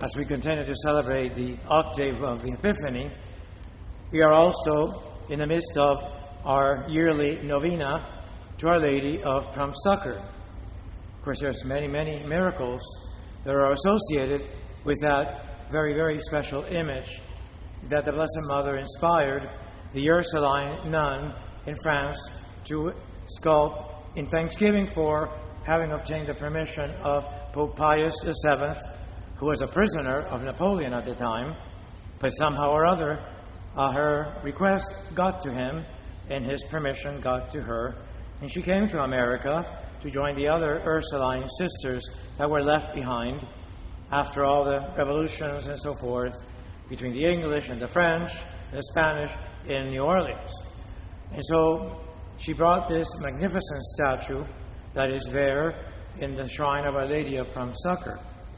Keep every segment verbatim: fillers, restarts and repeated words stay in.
as we continue to celebrate the octave of the Epiphany, we are also in the midst of our yearly novena to Our Lady of Prompt Succor. Of course, there's many, many miracles that are associated with that very, very special image that the Blessed Mother inspired the Ursuline nun in France to sculpt in thanksgiving for having obtained the permission of Pope Pius the seventh, who was a prisoner of Napoleon at the time, but somehow or other, uh, her request got to him, and his permission got to her, and she came to America to join the other Ursuline sisters that were left behind after all the revolutions and so forth between the English and the French and the Spanish in New Orleans. And so she brought this magnificent statue that is there in the shrine of Our Lady of Prompt Succor.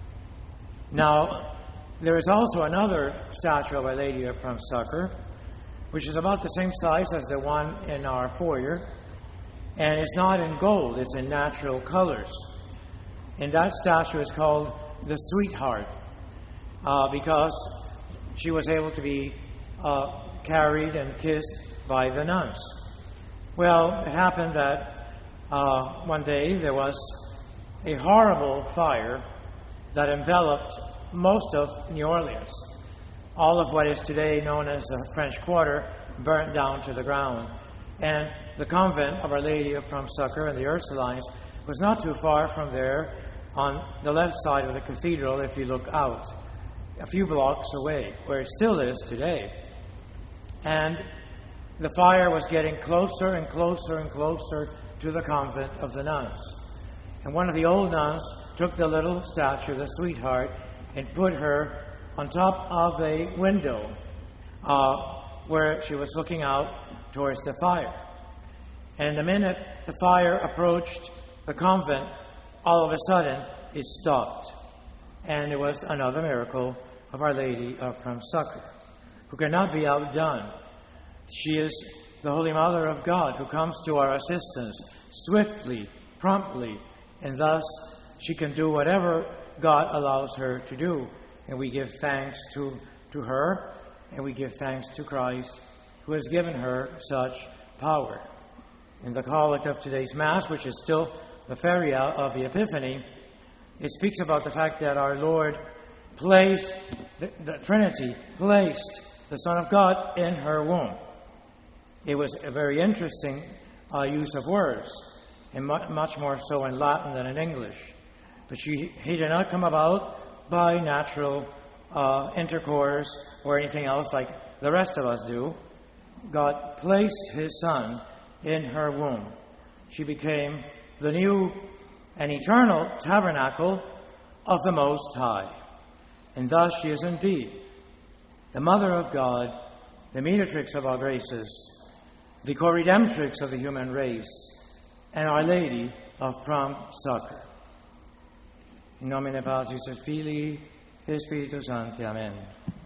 Now, there is also another statue of Our Lady of Prompt Succor, which is about the same size as the one in our foyer, and it's not in gold, it's in natural colors. And that statue is called the Sweetheart, uh, because she was able to be uh, carried and kissed by the nuns. Well, it happened that uh, one day there was a horrible fire that enveloped most of New Orleans. All of what is today known as the French Quarter burnt down to the ground. And the convent of Our Lady of Prompt Succor and the Ursulines was not too far from there on the left side of the cathedral if you look out, a few blocks away, where it still is today. And the fire was getting closer and closer and closer to the convent of the nuns. And one of the old nuns took the little statue, the Sweetheart, and put her on top of a window uh, where she was looking out towards the fire. And the minute the fire approached the convent, all of a sudden it stopped. And it was another miracle of Our Lady of Prompt Succor, who cannot be outdone. She is the Holy Mother of God, who comes to our assistance swiftly, promptly, and thus she can do whatever God allows her to do. And we give thanks to, to her, and we give thanks to Christ, who has given her such power. In the collect of today's Mass, which is still the Feria of the Epiphany, it speaks about the fact that our Lord placed, the, the Trinity placed the Son of God in her womb. It was a very interesting uh, use of words, and mu- much more so in Latin than in English. But she, he did not come about by natural uh, intercourse or anything else like the rest of us do. God placed His Son in her womb. She became the new and eternal tabernacle of the Most High. And thus she is indeed the Mother of God, the mediatrix of our graces, the co-redemptrix of the human race, and Our Lady of Prompt Succor. In nomine Patris et Filii et Spiritus Sancti. Amen.